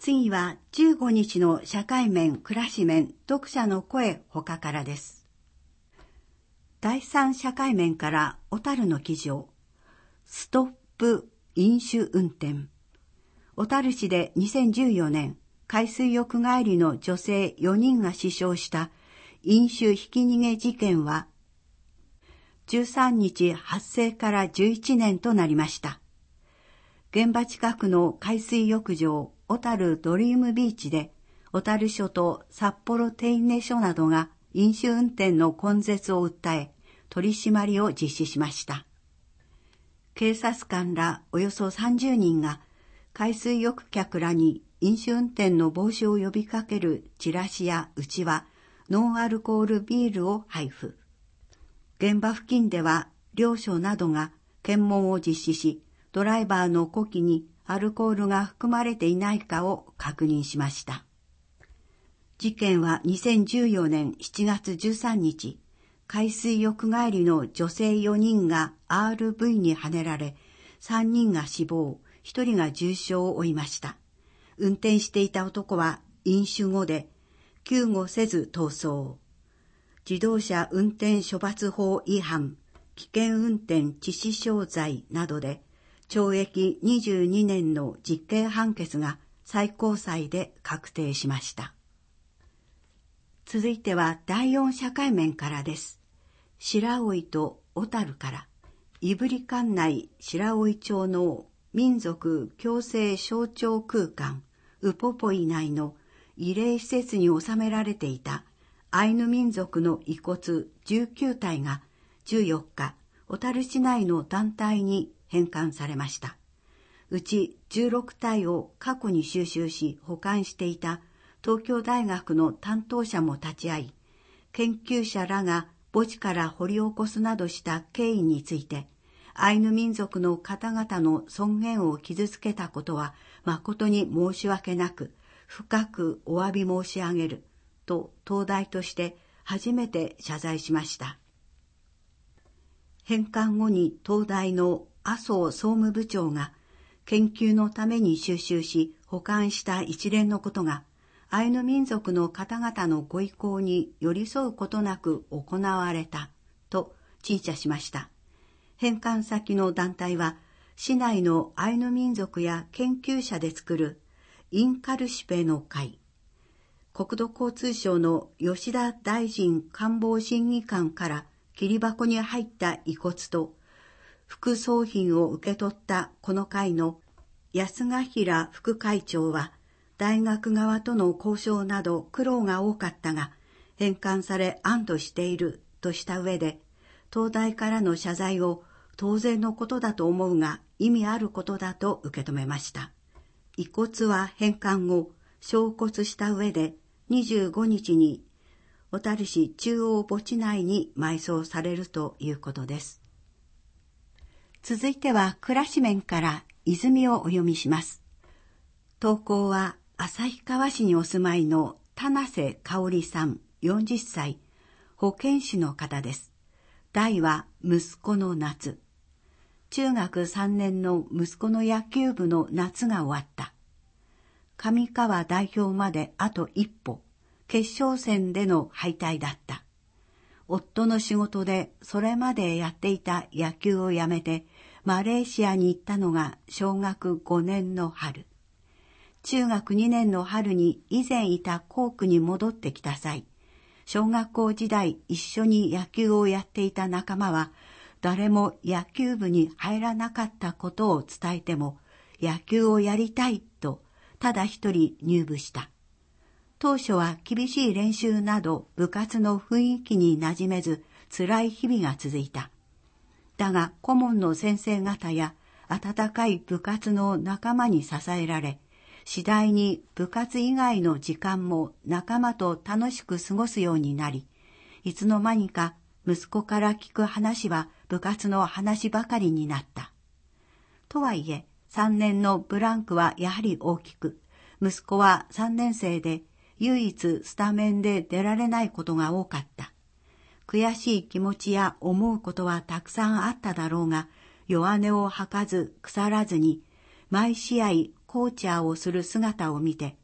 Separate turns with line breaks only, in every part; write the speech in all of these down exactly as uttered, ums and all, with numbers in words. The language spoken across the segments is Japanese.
次はじゅうごにちの社会面、暮らし面、読者の声他からです。だいさん社会面から小樽の記事を、ストップ飲酒運転。小樽市でにせんじゅうよねん、海水浴帰りの女性よにんが死傷した飲酒ひき逃げ事件は、じゅうさんにち発生からじゅういちねんとなりました。現場近くの海水浴場、小樽ドリームビーチで、小樽署と札幌手稲署などが飲酒運転の根絶を訴え、取り締まりを実施しました。警察官らおよそさんじゅうにんが、海水浴客らに飲酒運転の防止を呼びかけるチラシやうちわ、ノンアルコールビールを配布。現場付近では、両所などが検問を実施し、ドライバーの呼気にアルコールが含まれていないかを確認しました。事件はにせんじゅうよねんしちがつじゅうさんにち、海水浴帰りの女性よにんが アールブイ にはねられ、さんにんが死亡、ひとりが重傷を負いました。運転していた男は飲酒後で救護せず逃走。自動車運転処罰法違反、危険運転致死傷罪などで懲役にじゅうにねんの実刑判決が最高裁で確定しました。続いてはだいよん社会面からです。白老と小樽から、胆振管内白老町の民族共生象徴空間ウポポイ内の慰霊施設に収められていたアイヌ民族の遺骨じゅうきゅうたいがじゅうよっか、小樽市内の団体に返還されました。うちじゅうろくたいを過去に収集し保管していた東京大学の担当者も立ち会い、研究者らが墓地から掘り起こすなどした経緯について、アイヌ民族の方々の尊厳を傷つけたことは誠に申し訳なく、深くお詫び申し上げると東大として初めて謝罪しました。返還後に東大の麻生総務部長が研究のために収集し保管した一連のことがアイヌ民族の方々のご意向に寄り添うことなく行われたと陳謝しました。返還先の団体は市内のアイヌ民族や研究者で作るインカルシペの会、国土交通省の吉田大臣官房審議官から切り箱に入った遺骨と副葬品を受け取ったこの会の安ヶ平副会長は、大学側との交渉など苦労が多かったが返還され安堵しているとした上で、東大からの謝罪を当然のことだと思うが意味あることだと受け止めました。遺骨は返還後焼骨した上でにじゅうごにちに小樽市中央墓地内に埋葬されるということです。続いては暮らし面から泉をお読みします。投稿は旭川市にお住まいの田瀬香織さんよんじゅっさい、保健師の方です。題は息子の夏。中学さんねんの息子の野球部の夏が終わった。上川代表まであと一歩。決勝戦での敗退だった。夫の仕事でそれまでやっていた野球をやめてマレーシアに行ったのが小学ごねんの春。中学にねんの春に以前いた校区に戻ってきた際、小学校時代一緒に野球をやっていた仲間は誰も野球部に入らなかったことを伝えても野球をやりたいとただ一人入部した。当初は厳しい練習など部活の雰囲気に馴染めず辛い日々が続いた。だが顧問の先生方や温かい部活の仲間に支えられ、次第に部活以外の時間も仲間と楽しく過ごすようになり、いつの間にか息子から聞く話は部活の話ばかりになった。とはいえ、さんねんのブランクはやはり大きく、息子はさんねんせいで唯一スタメンで出られないことが多かった。悔しい気持ちや思うことはたくさんあっただろうが、弱音を吐かず腐らずに、毎試合コーチャーをする姿を見て、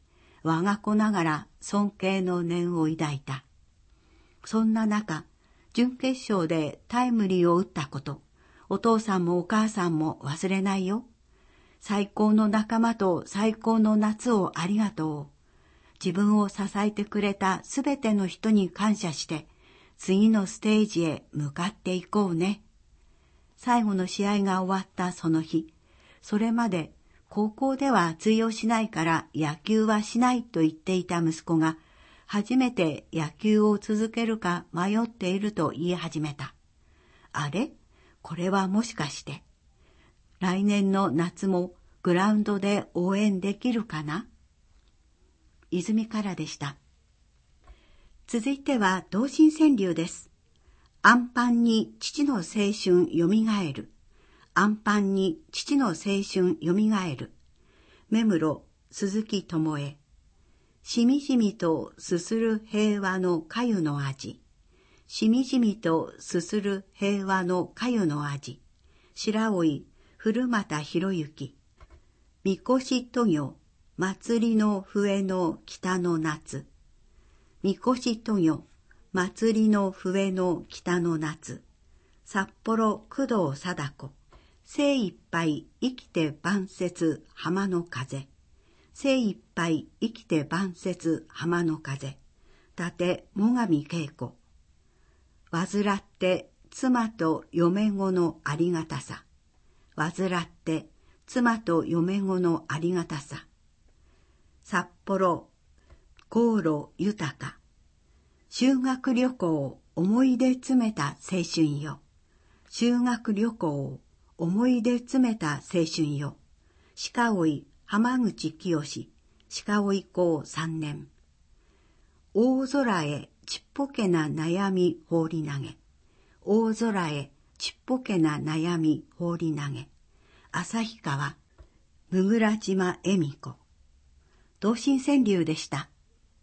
我が子ながら尊敬の念を抱いた。そんな中、準決勝でタイムリーを打ったこと、お父さんもお母さんも忘れないよ。最高の仲間と最高の夏をありがとう。自分を支えてくれたすべての人に感謝して、次のステージへ向かっていこうね。最後の試合が終わったその日、それまで高校では通用しないから野球はしないと言っていた息子が、初めて野球を続けるか迷っていると言い始めた。あれ？これはもしかして、来年の夏もグラウンドで応援できるかな？泉からでした。続いては同心川柳です。アンパンに父の青春よみがえる。アンパンに父の青春よみがえる。目室鈴木智恵。しみじみとすする平和の粥の味。しみじみとすする平和の粥の味。白老古俣博之。みこし渡御祭りの笛の北の夏。みこし渡御祭りの笛の北の夏。札幌工藤貞子。精一杯生きて晩節浜の風。精一杯生きて晩節浜の風。伊達最上恵子。患って妻と嫁子のありがたさ。患って妻と嫁子のありがたさ。札幌航路豊か。修学旅行思い出詰めた青春よ。修学旅行思い出詰めた青春よ。鹿追浜口清鹿追校三年。大空へちっぽけな悩み放り投げ。大空へちっぽけな悩み放り投げ。旭川むぐら島恵美子。同心川柳でした。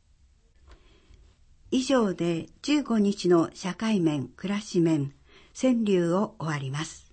以上でじゅうごにちの社会面暮らし面川柳を終わります。